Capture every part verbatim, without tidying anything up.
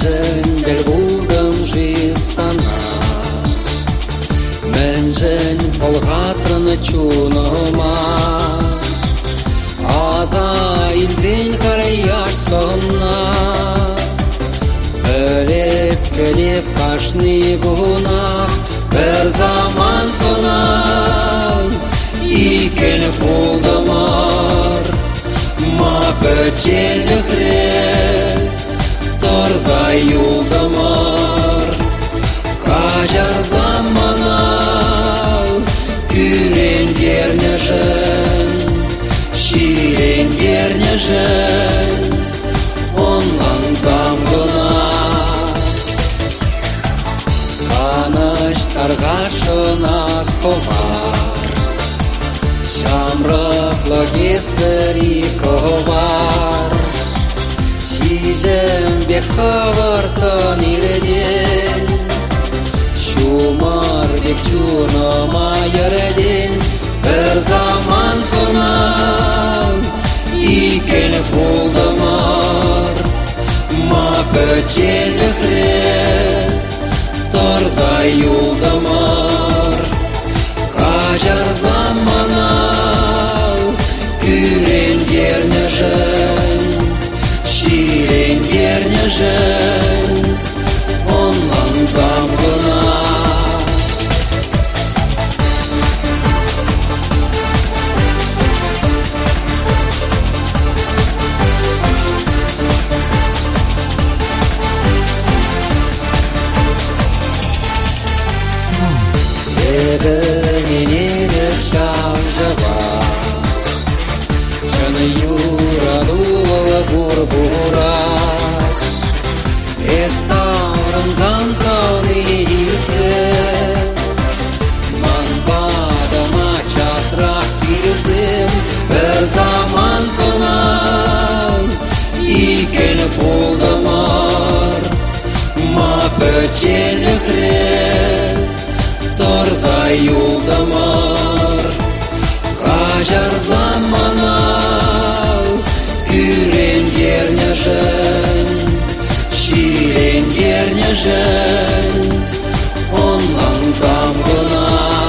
жеңіл болдым жисана, мен жен болғатрын чуныма. Аза илзен қараяш сонна, біліп келіп қашны гунах, бір заман қонал, икен болдымар. Ма бөтелік рет, торза юлдымар. Кажар заманал, күренгерне жын, ширенгерне жын, онлан замгына. Канаштарға шынақ ковар, шамрықлы кесвері ковар. Чижем бек қавартын ирден, шумар бек чуныма ерден. Бір заман қонал, икен болдымар. Ма бөтелік рет, торза юлдымар. Кажар заманал, күренгерне жын, ширенгерне жын, онлан замгына. Ебінен едіп шағжыға, жыны юрадуылы бұр-бұрақ. Эстаурын замсан ерце, ман бадыма часырақ кирзім. Бір заман қонал, икен болдымар. Ма бөтелік рет, торза юлдымар. Кажар заманал, күренгерне жын, ширенгерне жын, онлан замгына.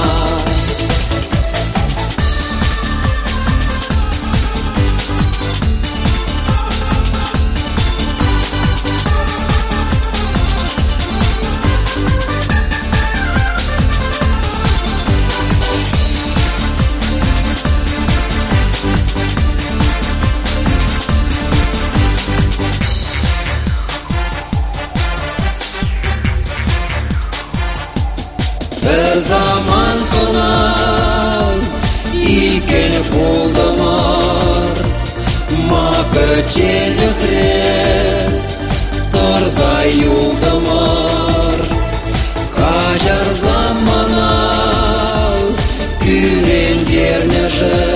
Бір заман қонал, икен болдымар. Ма бөтелік рет, торза юлдымар. Кажар заманал, күренгерне жын,